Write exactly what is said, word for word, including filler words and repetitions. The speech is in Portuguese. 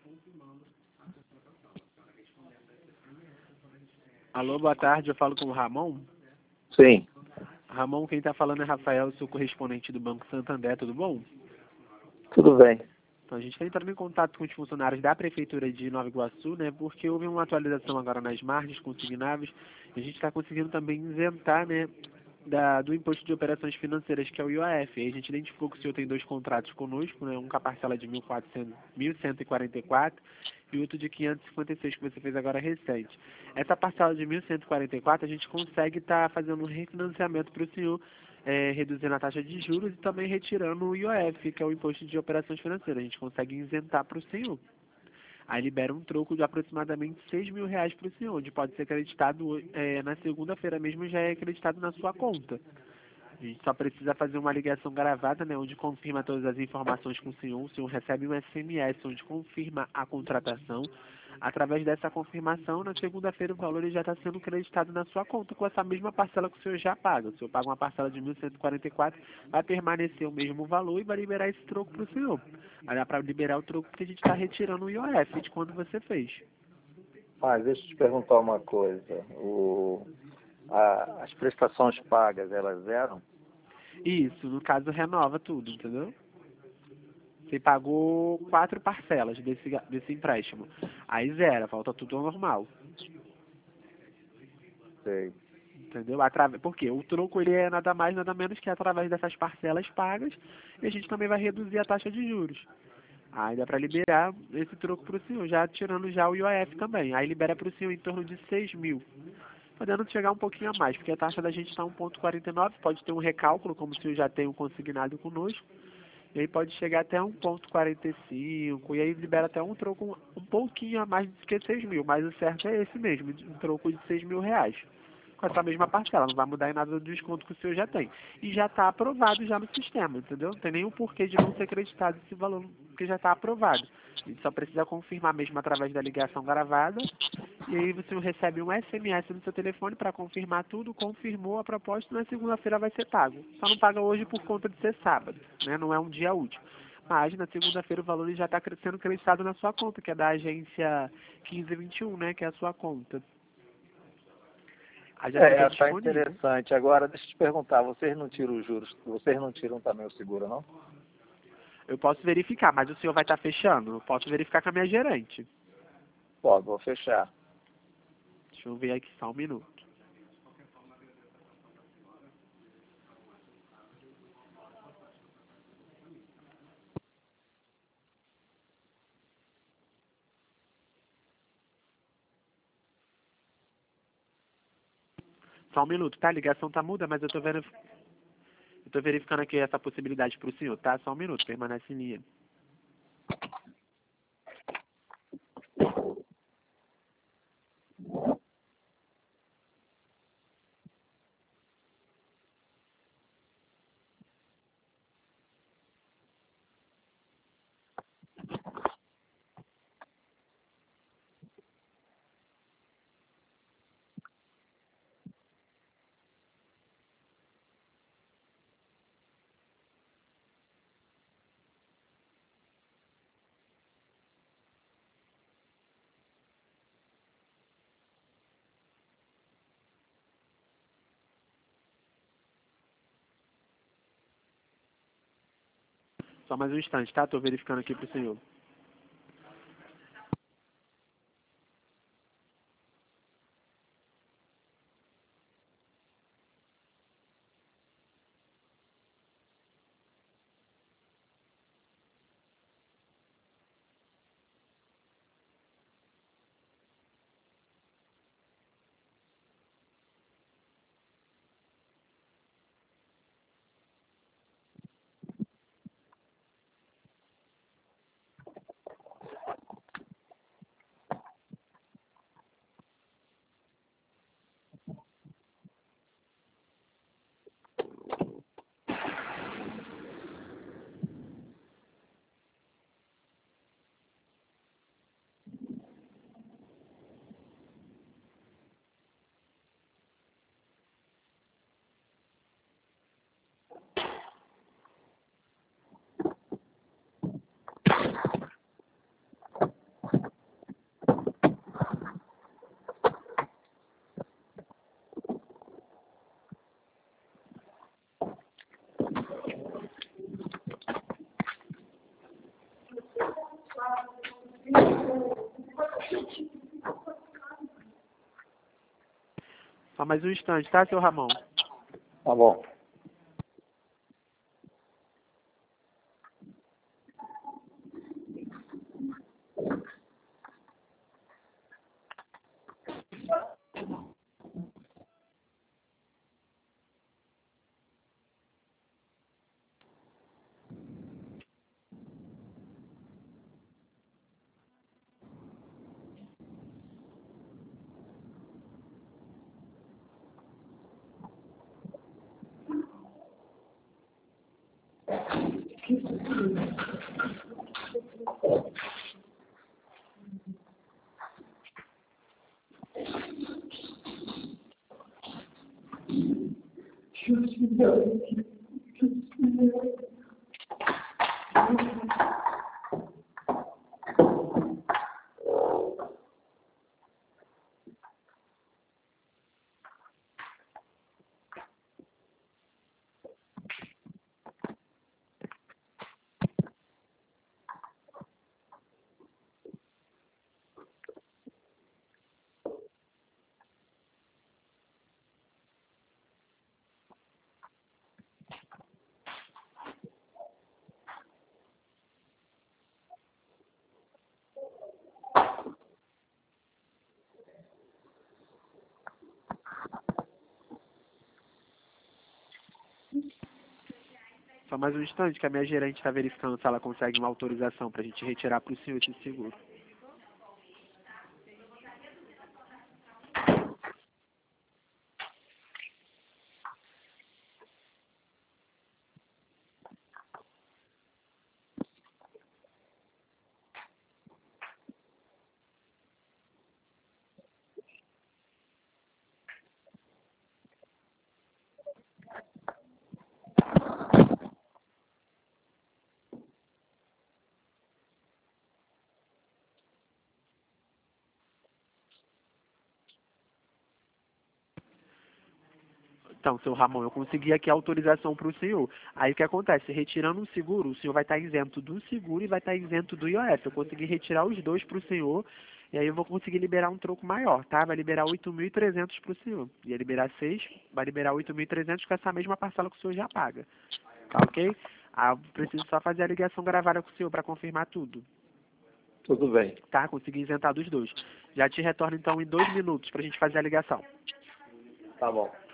Alô, boa tarde, eu falo com o Ramon. Sim, Ramon, quem está falando é Rafael, sou correspondente do Banco Santander, tudo bom? tudo bem. Então, a gente está entrando em contato com os funcionários da Prefeitura de Nova Iguaçu, né, porque houve uma atualização agora nas margens consignáveis, e a gente está conseguindo também isentar, né, da, do Imposto de Operações Financeiras, que é o I O F. Aí a gente identificou que o senhor tem dois contratos conosco, né, um com a parcela de mil e quatrocentos, mil cento e quarenta e quatro e outro de quinhentos e cinquenta e seis que você fez agora recente. Essa parcela de mil cento e quarenta e quatro a gente consegue estar tá fazendo um refinanciamento para o senhor, é, reduzindo a taxa de juros e também retirando o I O F, que é o Imposto de Operações Financeiras. A gente consegue isentar para o senhor. Aí libera um troco de aproximadamente seis mil reais para o senhor, onde pode ser acreditado é, na segunda-feira mesmo, já é acreditado na sua conta. A gente só precisa fazer uma ligação gravada, né, onde confirma todas as informações com o senhor. O senhor recebe um S M S onde confirma a contratação. Através dessa confirmação, na segunda-feira o valor ele já está sendo creditado na sua conta com essa mesma parcela que o senhor já paga. O senhor paga uma parcela de mil cento e quarenta e quatro, vai permanecer o mesmo valor e vai liberar esse troco para o senhor. Vai dar para liberar o troco porque a gente está retirando o I O F de quando você fez. Mas deixa eu te perguntar uma coisa. O, a- as prestações pagas, elas eram? Isso, no caso renova tudo, entendeu? Você pagou quatro parcelas desse, desse empréstimo. Aí zera, volta tudo ao normal. Sei. Entendeu? Atrave... Por quê? O troco ele é nada mais, nada menos que através dessas parcelas pagas e a gente também vai reduzir a taxa de juros. Aí dá para liberar esse troco para o senhor, já tirando já o I O F também. Aí libera para o senhor em torno de seis mil. Podendo chegar um pouquinho a mais, porque a taxa da gente está um vírgula quarenta e nove, pode ter um recálculo, como o senhor já tem um consignado conosco. E aí pode chegar até um vírgula quarenta e cinco, e aí libera até um troco um, um pouquinho a mais do que seis mil, mas o certo é esse mesmo, um troco de seis mil reais. Com essa mesma parcela, não vai mudar em nada do desconto que o senhor já tem. E já está aprovado já no sistema, entendeu? Não tem nenhum porquê de não ser acreditado esse valor, porque já está aprovado. A gente só precisa confirmar mesmo através da ligação gravada, e aí você recebe um S M S no seu telefone para confirmar tudo, confirmou a proposta, e na segunda-feira vai ser pago. Só não paga hoje por conta de ser sábado, né? Não é um dia útil. Mas na segunda-feira o valor já está sendo creditado na sua conta, que é da agência quinze vinte e um, né? Que é a sua conta. Aí já fica É, tá disponível. interessante. Agora, deixa eu te perguntar, vocês não tiram os juros, vocês não tiram também o seguro, não? Eu posso verificar, mas o senhor vai estar fechando? Eu posso verificar com a minha gerente. Pô, vou fechar. Deixa eu ver aqui só um minuto. Só um minuto, tá? A ligação tá muda, mas eu tô vendo. Eu tô verificando aqui essa possibilidade para o senhor, tá? Só um minuto, permanece em linha. Só mais um instante, tá? Tô verificando aqui pro senhor. Só mais um instante, tá, seu Ramon? Tá bom. Só mais um instante que a minha gerente está verificando se ela consegue uma autorização para a gente retirar para o senhor esse seguro. Então, seu Ramon, eu consegui aqui a autorização para o senhor. Aí o que acontece? Retirando um seguro, o senhor vai estar isento do seguro e vai estar isento do I O F. Eu consegui retirar os dois para o senhor e aí eu vou conseguir liberar um troco maior, tá? Vai liberar oito mil e trezentos para o senhor. Ia liberar seis, vai liberar oito mil e trezentos com essa mesma parcela que o senhor já paga. Tá ok? Ah, eu preciso só fazer a ligação gravada com o senhor para confirmar tudo. Tudo bem. Tá? Consegui isentar dos dois. Já te retorno então em dois minutos para a gente fazer a ligação. Tá bom.